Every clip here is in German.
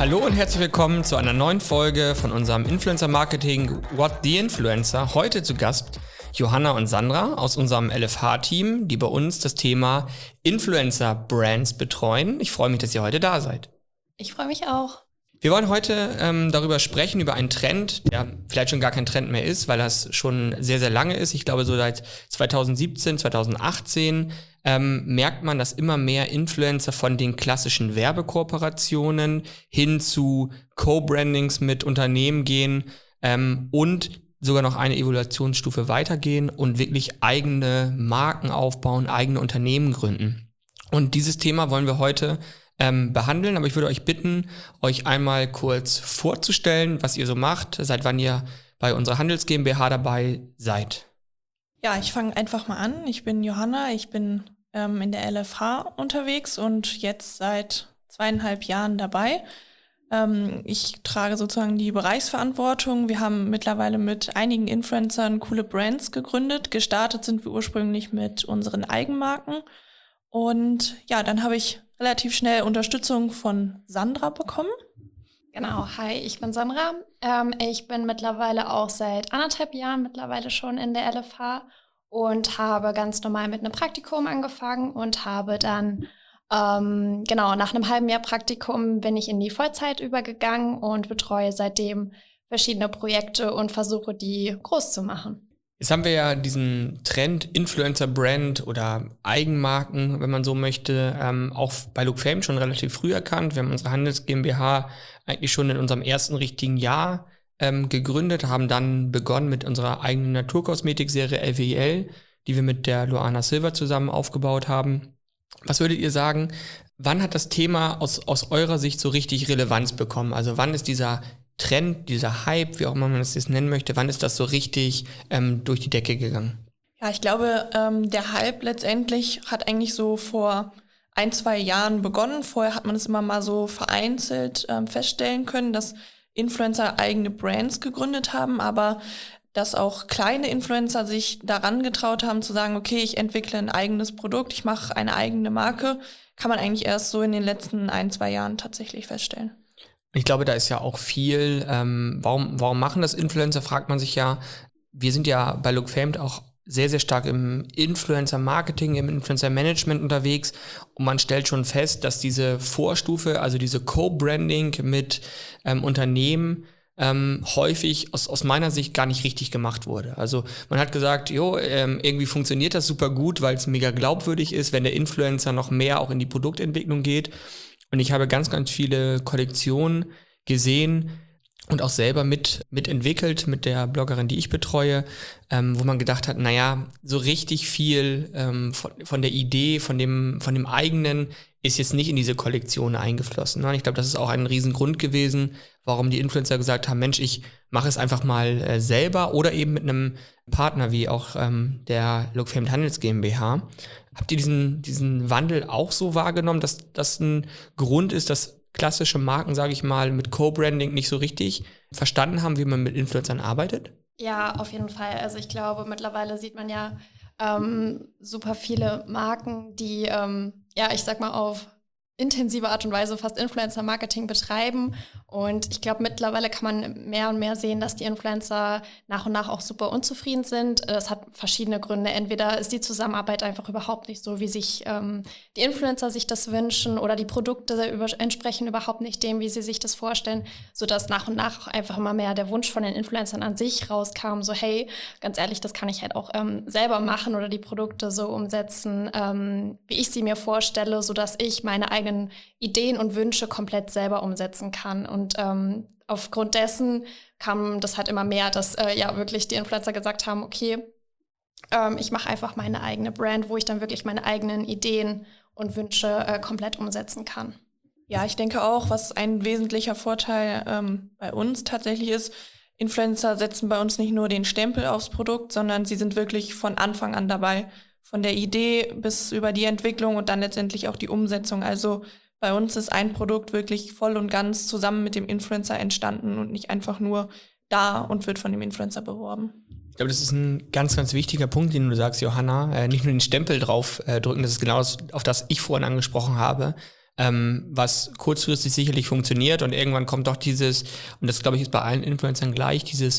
Hallo und herzlich willkommen zu einer neuen Folge von unserem Influencer Marketing What the Influencer. Heute zu Gast Johanna und Sandra aus unserem LFH-Team, die bei uns das Thema Influencer-Brands betreuen. Ich freue mich, dass ihr heute da seid. Ich freue mich auch. Wir wollen heute darüber sprechen, über einen Trend, der vielleicht schon gar kein Trend mehr ist, weil das schon sehr, sehr lange ist. Ich glaube, so seit 2017, 2018 merkt man, dass immer mehr Influencer von den klassischen Werbekooperationen hin zu Co-Brandings mit Unternehmen gehen und sogar noch eine Evaluationsstufe weitergehen und wirklich eigene Marken aufbauen, eigene Unternehmen gründen. Und dieses Thema wollen wir heute behandeln, aber ich würde euch bitten, euch einmal kurz vorzustellen, was ihr so macht, seit wann ihr bei unserer Handels GmbH dabei seid. Ja, ich fange einfach mal an. Ich bin Johanna, ich bin in der LFH unterwegs und jetzt seit 2,5 Jahren dabei. Ich trage sozusagen die Bereichsverantwortung. Wir haben mittlerweile mit einigen Influencern coole Brands gegründet. Gestartet sind wir ursprünglich mit unseren Eigenmarken. Und ja, dann habe ich relativ schnell Unterstützung von Sandra bekommen. Genau, hi, ich bin Sandra. Ich bin mittlerweile auch seit 1,5 Jahren mittlerweile schon in der LFH und habe ganz normal mit einem Praktikum angefangen und habe dann, nach einem halben Jahr Praktikum bin ich in die Vollzeit übergegangen und betreue seitdem verschiedene Projekte und versuche, die groß zu machen. Jetzt haben wir ja diesen Trend Influencer-Brand oder Eigenmarken, wenn man so möchte, auch bei Look Fame schon relativ früh erkannt. Wir haben unsere Handels GmbH eigentlich schon in unserem ersten richtigen Jahr gegründet, haben dann begonnen mit unserer eigenen Naturkosmetikserie LWL, die wir mit der Luana Silver zusammen aufgebaut haben. Was würdet ihr sagen, wann hat das Thema aus eurer Sicht so richtig Relevanz bekommen? Also wann ist dieser Trend, dieser Hype, wie auch immer man das jetzt nennen möchte, wann ist das so richtig durch die Decke gegangen? Ja, ich glaube, der Hype letztendlich hat eigentlich so vor 1-2 Jahren begonnen. Vorher hat man es immer mal so vereinzelt feststellen können, dass Influencer eigene Brands gegründet haben, aber dass auch kleine Influencer sich daran getraut haben zu sagen, okay, ich entwickle ein eigenes Produkt, ich mache eine eigene Marke, kann man eigentlich erst so in den letzten 1-2 Jahren tatsächlich feststellen. Ich glaube, da ist ja auch viel, warum machen das Influencer, fragt man sich ja. Wir sind ja bei Look Famed auch sehr, sehr stark im Influencer-Marketing, im Influencer-Management unterwegs und man stellt schon fest, dass diese Vorstufe, also diese Co-Branding mit Unternehmen häufig aus meiner Sicht gar nicht richtig gemacht wurde. Also man hat gesagt, irgendwie funktioniert das super gut, weil es mega glaubwürdig ist, wenn der Influencer noch mehr auch in die Produktentwicklung geht. Und ich habe ganz, ganz viele Kollektionen gesehen und auch selber mitentwickelt mit der Bloggerin, die ich betreue, wo man gedacht hat, naja, so richtig viel von der Idee, von dem eigenen ist jetzt nicht in diese Kollektion eingeflossen. Und ich glaube, das ist auch ein Riesengrund gewesen, warum die Influencer gesagt haben, Mensch, ich mache es einfach mal selber oder eben mit einem Partner wie auch der Look Famed Handels GmbH. Habt ihr diesen Wandel auch so wahrgenommen, dass das ein Grund ist, dass klassische Marken, sage ich mal, mit Co-Branding nicht so richtig verstanden haben, wie man mit Influencern arbeitet? Ja, auf jeden Fall. Also ich glaube, mittlerweile sieht man ja super viele Marken, die, ich sag mal, auf intensive Art und Weise fast Influencer-Marketing betreiben. Und ich glaube, mittlerweile kann man mehr und mehr sehen, dass die Influencer nach und nach auch super unzufrieden sind. Das hat verschiedene Gründe. Entweder ist die Zusammenarbeit einfach überhaupt nicht so, wie sich die Influencer sich das wünschen oder die Produkte entsprechen überhaupt nicht dem, wie sie sich das vorstellen, sodass nach und nach auch einfach immer mehr der Wunsch von den Influencern an sich rauskam, so hey, ganz ehrlich, das kann ich halt auch selber machen oder die Produkte so umsetzen, wie ich sie mir vorstelle, sodass ich meine eigenen Ideen und Wünsche komplett selber umsetzen kann. Und aufgrund dessen kam das halt immer mehr, dass wirklich die Influencer gesagt haben, okay, ich mache einfach meine eigene Brand, wo ich dann wirklich meine eigenen Ideen und Wünsche komplett umsetzen kann. Ja, ich denke auch, was ein wesentlicher Vorteil bei uns tatsächlich ist, Influencer setzen bei uns nicht nur den Stempel aufs Produkt, sondern sie sind wirklich von Anfang an dabei. Von der Idee bis über die Entwicklung und dann letztendlich auch die Umsetzung. Also bei uns ist ein Produkt wirklich voll und ganz zusammen mit dem Influencer entstanden und nicht einfach nur da und wird von dem Influencer beworben. Ich glaube, das ist ein ganz, ganz wichtiger Punkt, den du sagst, Johanna. Nicht nur den Stempel drauf drücken, das ist genau das, auf das ich vorhin angesprochen habe. was kurzfristig sicherlich funktioniert und irgendwann kommt doch dieses, und das glaube ich ist bei allen Influencern gleich, dieses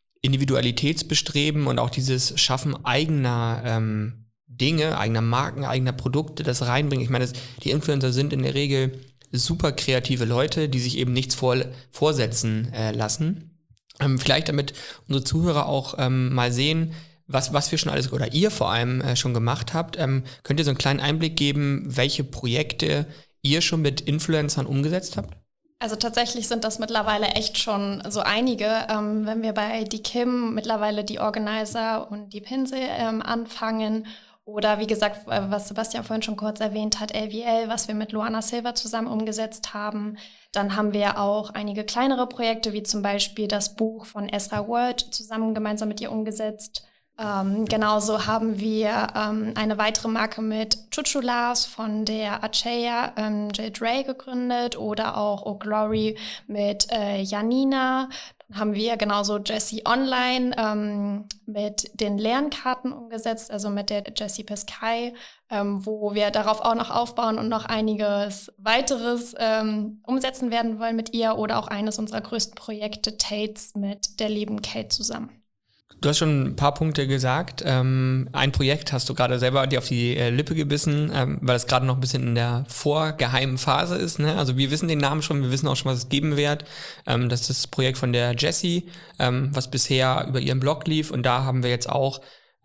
Individualitätsbestreben und auch dieses Schaffen eigener Dinge, eigener Marken, eigener Produkte, das reinbringen. Ich meine, die Influencer sind in der Regel super kreative Leute, die sich eben nichts vorsetzen lassen. Vielleicht damit unsere Zuhörer auch mal sehen, was wir schon alles, oder ihr vor allem schon gemacht habt. Könnt ihr so einen kleinen Einblick geben, welche Projekte ihr schon mit Influencern umgesetzt habt? Also tatsächlich sind das mittlerweile echt schon so einige. Wenn wir bei die Kim mittlerweile die Organizer und die Pinsel anfangen oder wie gesagt, was Sebastian vorhin schon kurz erwähnt hat, LVL, was wir mit Luana Silva zusammen umgesetzt haben. Dann haben wir auch einige kleinere Projekte, wie zum Beispiel das Buch von Ezra World zusammen gemeinsam mit ihr umgesetzt. Genauso haben wir eine weitere Marke mit Chuchulas von der Achaya Jade Ray gegründet oder auch Oh Glory mit Janina. Dann haben wir genauso Jessie Online mit den Lernkarten umgesetzt, also mit der Jessie Peskai, wo wir darauf auch noch aufbauen und noch einiges weiteres umsetzen werden wollen mit ihr oder auch eines unserer größten Projekte, Tates, mit der lieben Kate zusammen. Du hast schon ein paar Punkte gesagt. Ein Projekt hast du gerade selber dir auf die Lippe gebissen, weil es gerade noch ein bisschen in der vorgeheimen Phase ist. Ne? Also wir wissen den Namen schon, wir wissen auch schon, was es geben wird. Das ist das Projekt von der Jessie, was bisher über ihren Blog lief. Und da haben wir jetzt auch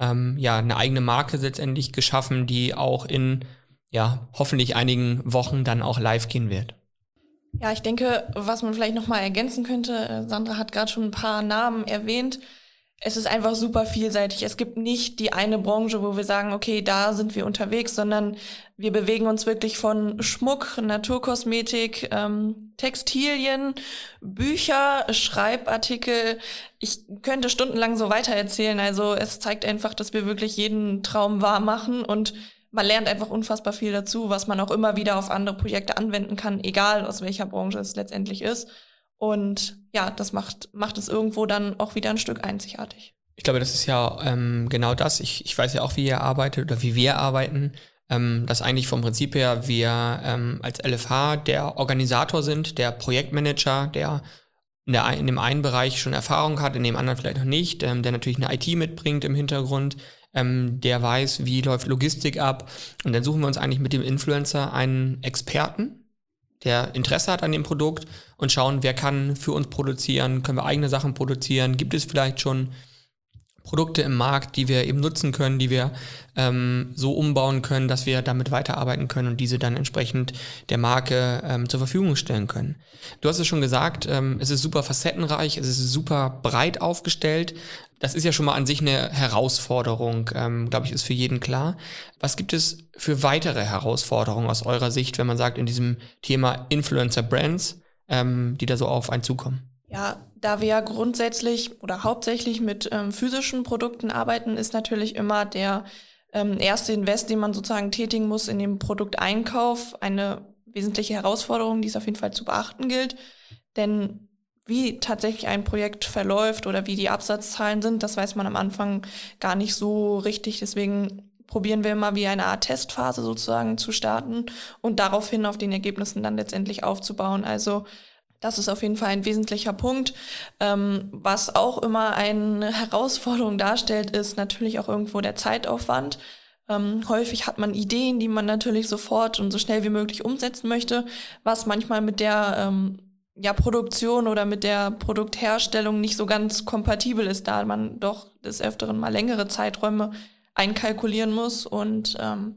eine eigene Marke letztendlich geschaffen, die auch in hoffentlich einigen Wochen dann auch live gehen wird. Ja, ich denke, was man vielleicht nochmal ergänzen könnte, Sandra hat gerade schon ein paar Namen erwähnt. Es ist einfach super vielseitig. Es gibt nicht die eine Branche, wo wir sagen, okay, da sind wir unterwegs, sondern wir bewegen uns wirklich von Schmuck, Naturkosmetik, Textilien, Bücher, Schreibartikel. Ich könnte stundenlang so weitererzählen. Also es zeigt einfach, dass wir wirklich jeden Traum wahr machen und man lernt einfach unfassbar viel dazu, was man auch immer wieder auf andere Projekte anwenden kann, egal aus welcher Branche es letztendlich ist. Und ja, das macht es irgendwo dann auch wieder ein Stück einzigartig. Ich glaube, das ist ja genau das. Ich weiß ja auch, wie ihr arbeitet oder wie wir arbeiten, dass eigentlich vom Prinzip her wir als LFH der Organisator sind, der Projektmanager, der in dem einen Bereich schon Erfahrung hat, in dem anderen vielleicht noch nicht, der natürlich eine IT mitbringt im Hintergrund, der weiß, wie läuft Logistik ab. Und dann suchen wir uns eigentlich mit dem Influencer einen Experten, der Interesse hat an dem Produkt und schauen, wer kann für uns produzieren, können wir eigene Sachen produzieren, gibt es vielleicht schon Produkte im Markt, die wir eben nutzen können, die wir so umbauen können, dass wir damit weiterarbeiten können und diese dann entsprechend der Marke zur Verfügung stellen können. Du hast es schon gesagt, es ist super facettenreich, es ist super breit aufgestellt. Das ist ja schon mal an sich eine Herausforderung, glaube ich, ist für jeden klar. Was gibt es für weitere Herausforderungen aus eurer Sicht, wenn man sagt, in diesem Thema Influencer Brands, die da so auf einen zukommen? Ja, da wir ja grundsätzlich oder hauptsächlich mit physischen Produkten arbeiten, ist natürlich immer der erste Invest, den man sozusagen tätigen muss in den Produkteinkauf, eine wesentliche Herausforderung, die es auf jeden Fall zu beachten gilt. Denn wie tatsächlich ein Projekt verläuft oder wie die Absatzzahlen sind, das weiß man am Anfang gar nicht so richtig. Deswegen probieren wir immer wie eine Art Testphase sozusagen zu starten und daraufhin auf den Ergebnissen dann letztendlich aufzubauen. Also das ist auf jeden Fall ein wesentlicher Punkt. Was auch immer eine Herausforderung darstellt, ist natürlich auch irgendwo der Zeitaufwand. Häufig hat man Ideen, die man natürlich sofort und so schnell wie möglich umsetzen möchte, was manchmal mit der Produktion oder mit der Produktherstellung nicht so ganz kompatibel ist, da man doch des Öfteren mal längere Zeiträume einkalkulieren muss und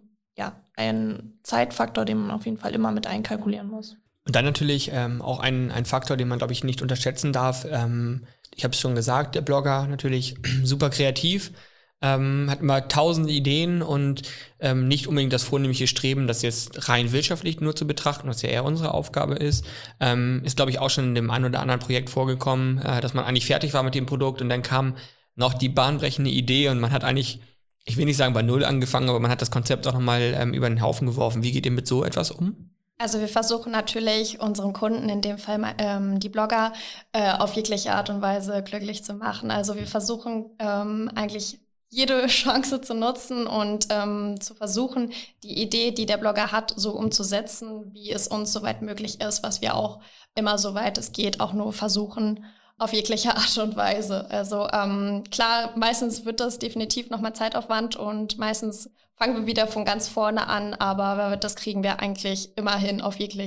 ein Zeitfaktor, den man auf jeden Fall immer mit einkalkulieren muss. Und dann natürlich auch ein Faktor, den man, glaube ich, nicht unterschätzen darf. Ich habe es schon gesagt, der Blogger natürlich super kreativ, hat immer tausende Ideen und nicht unbedingt das vornehmliche Streben, das jetzt rein wirtschaftlich nur zu betrachten, was ja eher unsere Aufgabe ist. Ist, glaube ich, auch schon in dem einen oder anderen Projekt vorgekommen, dass man eigentlich fertig war mit dem Produkt und dann kam noch die bahnbrechende Idee und man hat eigentlich, ich will nicht sagen bei Null angefangen, aber man hat das Konzept auch nochmal über den Haufen geworfen. Wie geht ihr mit so etwas um? Also wir versuchen natürlich, unseren Kunden, in dem Fall die Blogger, auf jegliche Art und Weise glücklich zu machen. Also wir versuchen eigentlich jede Chance zu nutzen und zu versuchen, die Idee, die der Blogger hat, so umzusetzen, wie es uns soweit möglich ist, was wir auch immer, soweit es geht, auch nur versuchen, auf jegliche Art und Weise. Also klar, meistens wird das definitiv nochmal Zeitaufwand und meistens fangen wir wieder von ganz vorne an, aber das kriegen wir eigentlich immerhin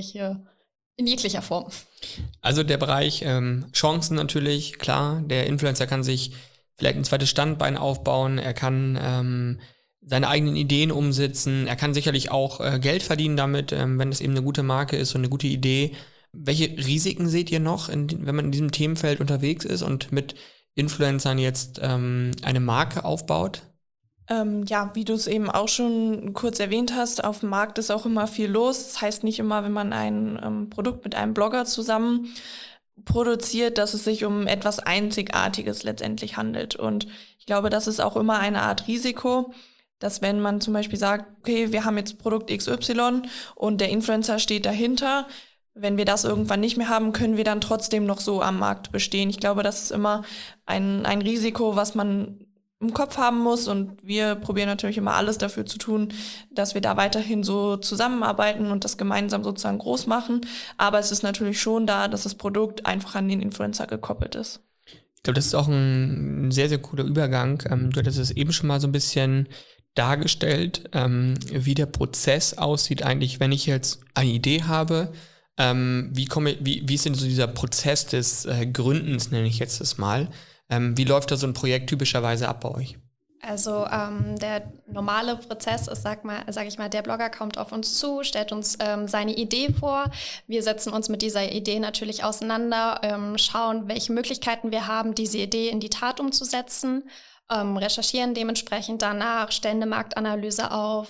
in jeglicher Form. Also der Bereich Chancen natürlich, klar, der Influencer kann sich vielleicht ein zweites Standbein aufbauen, er kann seine eigenen Ideen umsetzen, er kann sicherlich auch Geld verdienen damit, wenn es eben eine gute Marke ist und eine gute Idee. Welche Risiken seht ihr noch, wenn man in diesem Themenfeld unterwegs ist und mit Influencern jetzt eine Marke aufbaut? Ja, wie du es eben auch schon kurz erwähnt hast, auf dem Markt ist auch immer viel los. Das heißt nicht immer, wenn man ein Produkt mit einem Blogger zusammen produziert, dass es sich um etwas Einzigartiges letztendlich handelt. Und ich glaube, das ist auch immer eine Art Risiko, dass wenn man zum Beispiel sagt, okay, wir haben jetzt Produkt XY und der Influencer steht dahinter, wenn wir das irgendwann nicht mehr haben, können wir dann trotzdem noch so am Markt bestehen. Ich glaube, das ist immer ein Risiko, was man im Kopf haben muss, und wir probieren natürlich immer alles dafür zu tun, dass wir da weiterhin so zusammenarbeiten und das gemeinsam sozusagen groß machen. Aber es ist natürlich schon da, dass das Produkt einfach an den Influencer gekoppelt ist. Ich glaube, das ist auch ein sehr, sehr cooler Übergang. Du hattest es eben schon mal so ein bisschen dargestellt, wie der Prozess aussieht eigentlich, wenn ich jetzt eine Idee habe. Wie ist denn so dieser Prozess des Gründens, nenne ich jetzt das mal? Wie läuft da so ein Projekt typischerweise ab bei euch? Also der normale Prozess ist, sag ich mal, der Blogger kommt auf uns zu, stellt uns seine Idee vor. Wir setzen uns mit dieser Idee natürlich auseinander, schauen, welche Möglichkeiten wir haben, diese Idee in die Tat umzusetzen, recherchieren dementsprechend danach, stellen eine Marktanalyse auf,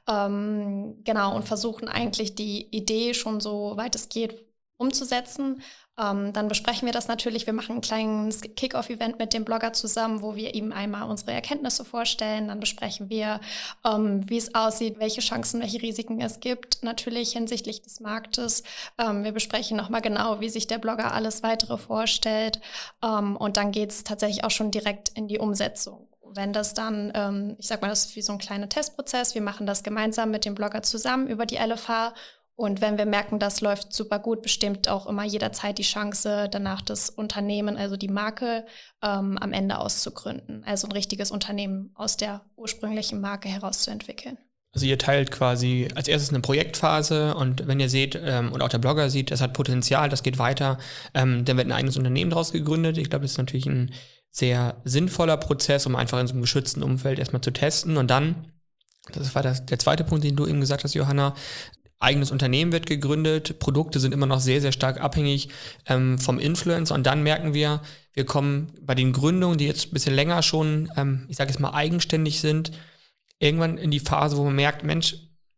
genau, und versuchen eigentlich die Idee schon so weit es geht umzusetzen. Dann besprechen wir das natürlich. Wir machen ein kleines Kick-Off-Event mit dem Blogger zusammen, wo wir ihm einmal unsere Erkenntnisse vorstellen. Dann besprechen wir, wie es aussieht, welche Chancen, welche Risiken es gibt, natürlich hinsichtlich des Marktes. Wir besprechen nochmal genau, wie sich der Blogger alles weitere vorstellt. Und dann geht es tatsächlich auch schon direkt in die Umsetzung. Wenn das dann, ich sag mal, das ist wie so ein kleiner Testprozess. Wir machen das gemeinsam mit dem Blogger zusammen über die LFH. Und wenn wir merken, das läuft super gut, bestimmt auch immer jederzeit die Chance, danach das Unternehmen, also die Marke, am Ende auszugründen. Also ein richtiges Unternehmen aus der ursprünglichen Marke herauszuentwickeln. Also ihr teilt quasi als erstes eine Projektphase, und wenn ihr seht und auch der Blogger sieht, das hat Potenzial, das geht weiter, dann wird ein eigenes Unternehmen daraus gegründet. Ich glaube, das ist natürlich ein sehr sinnvoller Prozess, um einfach in so einem geschützten Umfeld erstmal zu testen. Und dann, das war der zweite Punkt, den du eben gesagt hast, Johanna, eigenes Unternehmen wird gegründet, Produkte sind immer noch sehr, sehr stark abhängig vom Influencer, und dann merken wir kommen bei den Gründungen, die jetzt ein bisschen länger schon, ich sage jetzt mal, eigenständig sind, irgendwann in die Phase, wo man merkt, Mensch,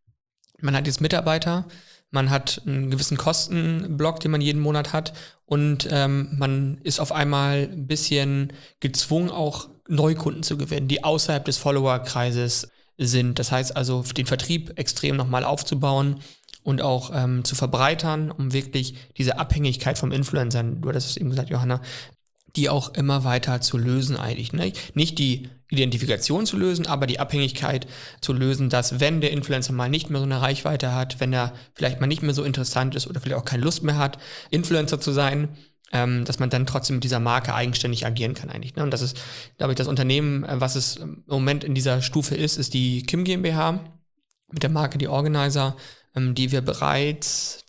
man hat jetzt Mitarbeiter, man hat einen gewissen Kostenblock, den man jeden Monat hat, und man ist auf einmal ein bisschen gezwungen, auch Neukunden zu gewinnen, die außerhalb des Followerkreises sind. Das heißt also, den Vertrieb extrem nochmal aufzubauen und auch zu verbreitern, um wirklich diese Abhängigkeit vom Influencer, du hattest es eben gesagt, Johanna, die auch immer weiter zu lösen eigentlich. Ne? Nicht die Identifikation zu lösen, aber die Abhängigkeit zu lösen, dass wenn der Influencer mal nicht mehr so eine Reichweite hat, wenn er vielleicht mal nicht mehr so interessant ist oder vielleicht auch keine Lust mehr hat, Influencer zu sein, dass man dann trotzdem mit dieser Marke eigenständig agieren kann eigentlich. Ne? Und das ist, glaube ich, das Unternehmen, was es im Moment in dieser Stufe ist die Kim GmbH mit der Marke Die Organizer, die wir bereits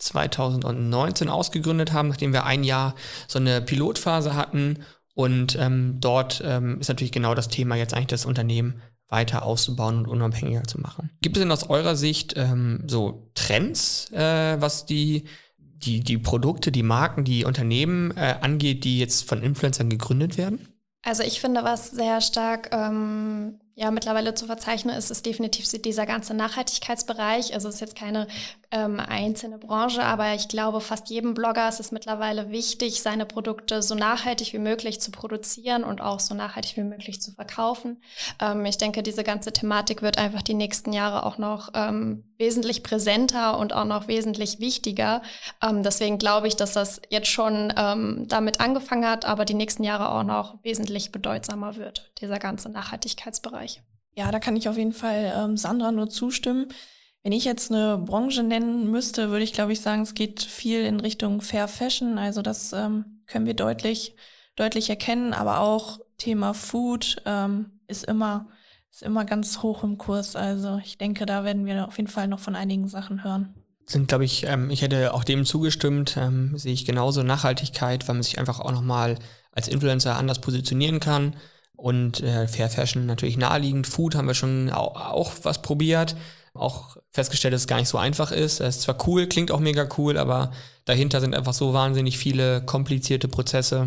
2019 ausgegründet haben, nachdem wir ein Jahr so eine Pilotphase hatten. Und dort ist natürlich genau das Thema, jetzt eigentlich das Unternehmen weiter auszubauen und unabhängiger zu machen. Gibt es denn aus eurer Sicht so Trends, was die Produkte, die Marken, die Unternehmen angeht, die jetzt von Influencern gegründet werden? Also ich finde, was sehr stark mittlerweile zu verzeichnen ist definitiv dieser ganze Nachhaltigkeitsbereich. Also es ist jetzt keine einzelne Branche, aber ich glaube, fast jedem Blogger ist es mittlerweile wichtig, seine Produkte so nachhaltig wie möglich zu produzieren und auch so nachhaltig wie möglich zu verkaufen. Ich denke, diese ganze Thematik wird einfach die nächsten Jahre auch noch wesentlich präsenter und auch noch wesentlich wichtiger. Deswegen glaube ich, dass das jetzt schon damit angefangen hat, aber die nächsten Jahre auch noch wesentlich bedeutsamer wird, dieser ganze Nachhaltigkeitsbereich. Ja, da kann ich auf jeden Fall Sandra nur zustimmen. Wenn ich jetzt eine Branche nennen müsste, würde ich, glaube ich, sagen, es geht viel in Richtung Fair Fashion. Also das können wir deutlich erkennen. Aber auch Thema Food ist immer ganz hoch im Kurs. Also ich denke, da werden wir auf jeden Fall noch von einigen Sachen hören. Sind, glaube ich, ich hätte auch dem zugestimmt, sehe ich genauso Nachhaltigkeit, weil man sich einfach auch nochmal als Influencer anders positionieren kann. Und Fair Fashion natürlich naheliegend. Food haben wir schon auch was probiert. Auch festgestellt, dass es gar nicht so einfach ist. Es ist zwar cool, klingt auch mega cool, aber dahinter sind einfach so wahnsinnig viele komplizierte Prozesse,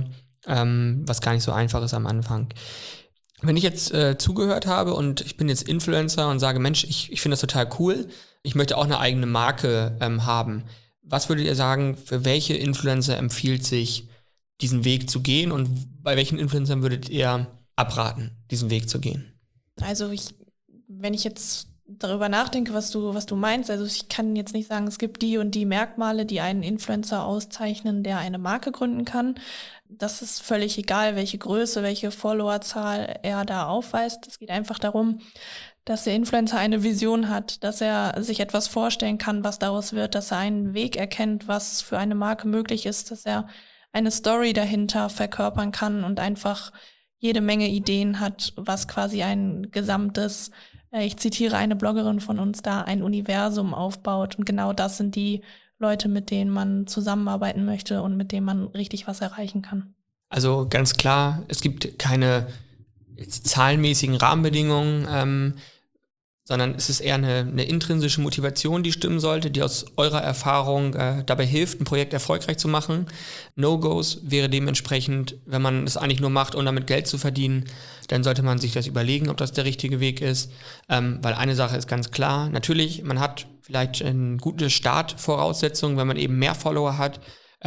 was gar nicht so einfach ist am Anfang. Wenn ich jetzt zugehört habe und ich bin jetzt Influencer und sage, Mensch, ich finde das total cool, ich möchte auch eine eigene Marke haben. Was würdet ihr sagen, für welche Influencer empfiehlt sich, diesen Weg zu gehen und bei welchen Influencern würdet ihr abraten, diesen Weg zu gehen? Also wenn ich jetzt darüber nachdenke, was du meinst, also ich kann jetzt nicht sagen, es gibt die und die Merkmale, die einen Influencer auszeichnen, der eine Marke gründen kann. Das ist völlig egal, welche Größe, welche Followerzahl er da aufweist. Es geht einfach darum, dass der Influencer eine Vision hat, dass er sich etwas vorstellen kann, was daraus wird, dass er einen Weg erkennt, was für eine Marke möglich ist, dass er eine Story dahinter verkörpern kann und einfach jede Menge Ideen hat, was quasi ein gesamtes, ich zitiere eine Bloggerin von uns da, ein Universum aufbaut. Und genau das sind die Leute, mit denen man zusammenarbeiten möchte und mit denen man richtig was erreichen kann. Also ganz klar, es gibt keine zahlenmäßigen Rahmenbedingungen, sondern es ist eher eine intrinsische Motivation, die stimmen sollte, die aus eurer Erfahrung dabei hilft, ein Projekt erfolgreich zu machen. No-Gos wäre dementsprechend, wenn man es eigentlich nur macht, um damit Geld zu verdienen, dann sollte man sich das überlegen, ob das der richtige Weg ist. Weil eine Sache ist ganz klar, natürlich, man hat vielleicht eine gute Startvoraussetzung, wenn man eben mehr Follower hat.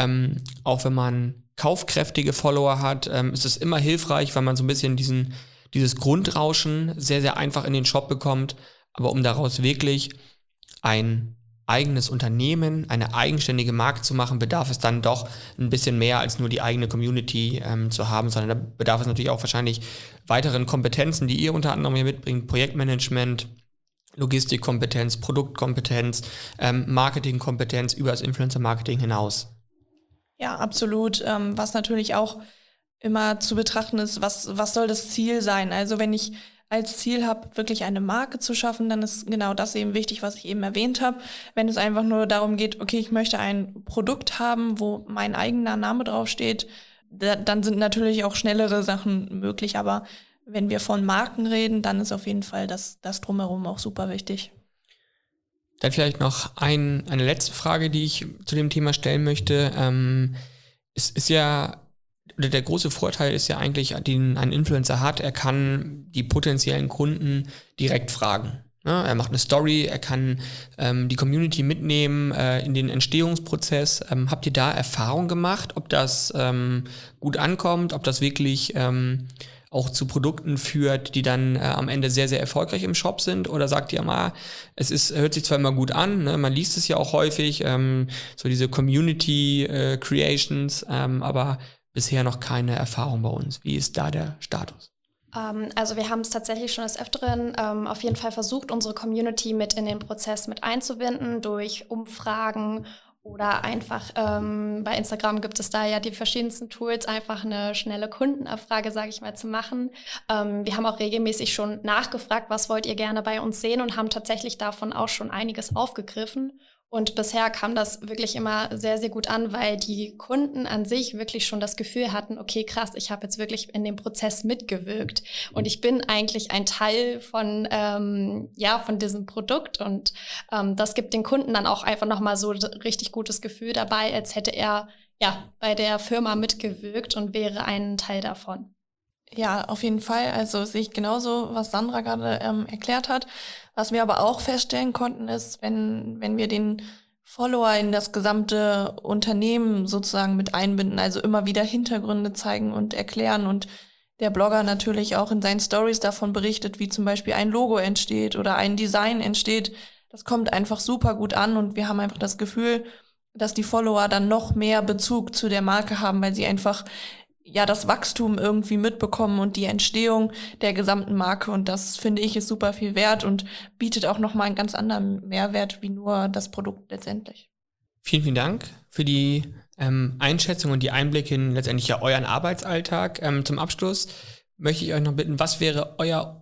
Auch wenn man kaufkräftige Follower hat, ist es immer hilfreich, weil man so ein bisschen dieses Grundrauschen sehr, sehr einfach in den Shop bekommt. Aber um daraus wirklich ein eigenes Unternehmen, eine eigenständige Marke zu machen, bedarf es dann doch ein bisschen mehr als nur die eigene Community zu haben, sondern da bedarf es natürlich auch wahrscheinlich weiteren Kompetenzen, die ihr unter anderem hier mitbringt, Projektmanagement, Logistikkompetenz, Produktkompetenz, Marketingkompetenz über das Influencer-Marketing hinaus. Ja, absolut. Was natürlich auch immer zu betrachten ist, was soll das Ziel sein? Also wenn ich als Ziel habe, wirklich eine Marke zu schaffen, dann ist genau das eben wichtig, was ich eben erwähnt habe. Wenn es einfach nur darum geht, okay, ich möchte ein Produkt haben, wo mein eigener Name draufsteht, dann sind natürlich auch schnellere Sachen möglich. Aber wenn wir von Marken reden, dann ist auf jeden Fall das Drumherum auch super wichtig. Dann vielleicht noch eine letzte Frage, die ich zu dem Thema stellen möchte. Es ist ja, oder der große Vorteil ist ja eigentlich, den ein Influencer hat, er kann die potenziellen Kunden direkt fragen. Ja, er macht eine Story, er kann die Community mitnehmen in den Entstehungsprozess. Habt ihr da Erfahrung gemacht, ob das gut ankommt, ob das wirklich auch zu Produkten führt, die dann am Ende sehr, sehr erfolgreich im Shop sind? Oder sagt ihr mal, hört sich zwar immer gut an, ne? Man liest es ja auch häufig, so diese Community Creations, aber bisher noch keine Erfahrung bei uns. Wie ist da der Status? Also wir haben es tatsächlich schon des Öfteren auf jeden Fall versucht, unsere Community mit in den Prozess mit einzubinden durch Umfragen oder einfach bei Instagram gibt es da ja die verschiedensten Tools, einfach eine schnelle Kundenabfrage, sage ich mal, zu machen. Wir haben auch regelmäßig schon nachgefragt, was wollt ihr gerne bei uns sehen und haben tatsächlich davon auch schon einiges aufgegriffen. Und bisher kam das wirklich immer sehr, sehr gut an, weil die Kunden an sich wirklich schon das Gefühl hatten, okay, krass, ich habe jetzt wirklich in dem Prozess mitgewirkt und ich bin eigentlich ein Teil von diesem Produkt und das gibt den Kunden dann auch einfach nochmal so ein richtig gutes Gefühl dabei, als hätte er bei der Firma mitgewirkt und wäre ein Teil davon. Ja, auf jeden Fall. Also sehe ich genauso, was Sandra gerade erklärt hat. Was wir aber auch feststellen konnten, ist, wenn wir den Follower in das gesamte Unternehmen sozusagen mit einbinden, also immer wieder Hintergründe zeigen und erklären und der Blogger natürlich auch in seinen Stories davon berichtet, wie zum Beispiel ein Logo entsteht oder ein Design entsteht. Das kommt einfach super gut an und wir haben einfach das Gefühl, dass die Follower dann noch mehr Bezug zu der Marke haben, weil sie einfach ja das Wachstum irgendwie mitbekommen und die Entstehung der gesamten Marke. Und das, finde ich, ist super viel wert und bietet auch nochmal einen ganz anderen Mehrwert wie nur das Produkt letztendlich. Vielen, vielen Dank für die Einschätzung und die Einblicke in letztendlich ja euren Arbeitsalltag. Zum Abschluss möchte ich euch noch bitten, was ist euer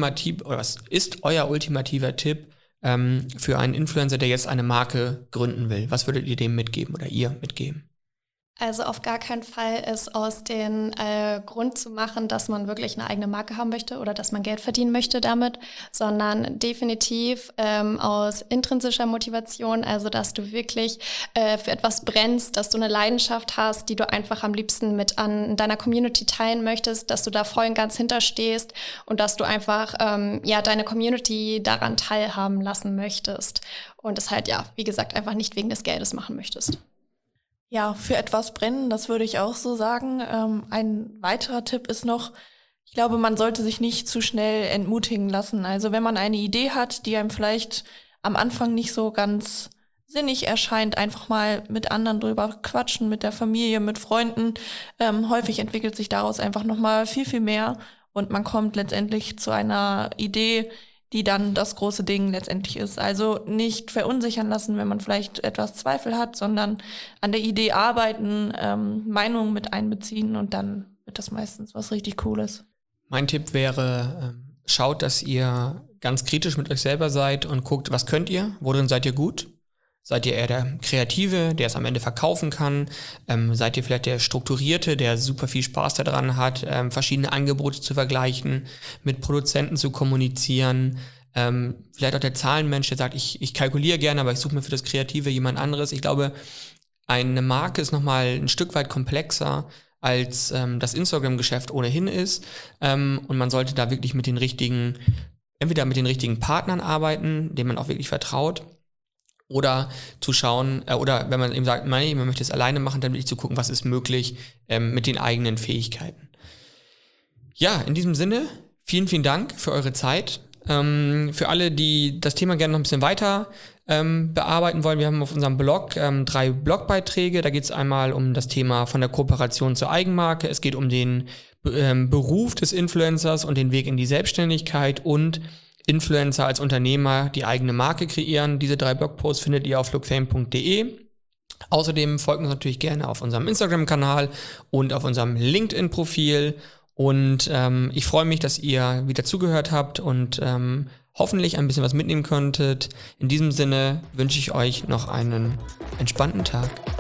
ultimativer Tipp für einen Influencer, der jetzt eine Marke gründen will? Was würdet ihr dem mitgeben oder ihr mitgeben? Also auf gar keinen Fall es aus dem Grund zu machen, dass man wirklich eine eigene Marke haben möchte oder dass man Geld verdienen möchte damit, sondern definitiv aus intrinsischer Motivation, also dass du wirklich für etwas brennst, dass du eine Leidenschaft hast, die du einfach am liebsten mit an deiner Community teilen möchtest, dass du da voll und ganz hinterstehst und dass du einfach deine Community daran teilhaben lassen möchtest und es halt, wie gesagt, einfach nicht wegen des Geldes machen möchtest. Ja, für etwas brennen, das würde ich auch so sagen. Ein weiterer Tipp ist noch, ich glaube, man sollte sich nicht zu schnell entmutigen lassen. Also wenn man eine Idee hat, die einem vielleicht am Anfang nicht so ganz sinnig erscheint, einfach mal mit anderen drüber quatschen, mit der Familie, mit Freunden. Häufig entwickelt sich daraus einfach nochmal viel, viel mehr und man kommt letztendlich zu einer Idee, die dann das große Ding letztendlich ist. Also nicht verunsichern lassen, wenn man vielleicht etwas Zweifel hat, sondern an der Idee arbeiten, Meinungen mit einbeziehen und dann wird das meistens was richtig Cooles. Mein Tipp wäre, schaut, dass ihr ganz kritisch mit euch selber seid und guckt, was könnt ihr, worin seid ihr gut? Seid ihr eher der Kreative, der es am Ende verkaufen kann? Seid ihr vielleicht der Strukturierte, der super viel Spaß daran hat, verschiedene Angebote zu vergleichen, mit Produzenten zu kommunizieren? Vielleicht auch der Zahlenmensch, der sagt, ich kalkuliere gerne, aber ich suche mir für das Kreative jemand anderes. Ich glaube, eine Marke ist nochmal ein Stück weit komplexer, als das Instagram-Geschäft ohnehin ist. Und man sollte da wirklich entweder mit den richtigen Partnern arbeiten, denen man auch wirklich vertraut, oder zu schauen, oder wenn man eben sagt, man möchte es alleine machen, dann wirklich zu gucken, was ist möglich mit den eigenen Fähigkeiten. Ja, in diesem Sinne, vielen, vielen Dank für eure Zeit. Für alle, die das Thema gerne noch ein bisschen weiter bearbeiten wollen, wir haben auf unserem Blog 3 Blogbeiträge. Da geht es einmal um das Thema von der Kooperation zur Eigenmarke. Es geht um den Beruf des Influencers und den Weg in die Selbstständigkeit und Influencer als Unternehmer die eigene Marke kreieren. Diese 3 Blogposts findet ihr auf lookfame.de. Außerdem folgt uns natürlich gerne auf unserem Instagram-Kanal und auf unserem LinkedIn-Profil. Und ich freue mich, dass ihr wieder zugehört habt und hoffentlich ein bisschen was mitnehmen konntet. In diesem Sinne wünsche ich euch noch einen entspannten Tag.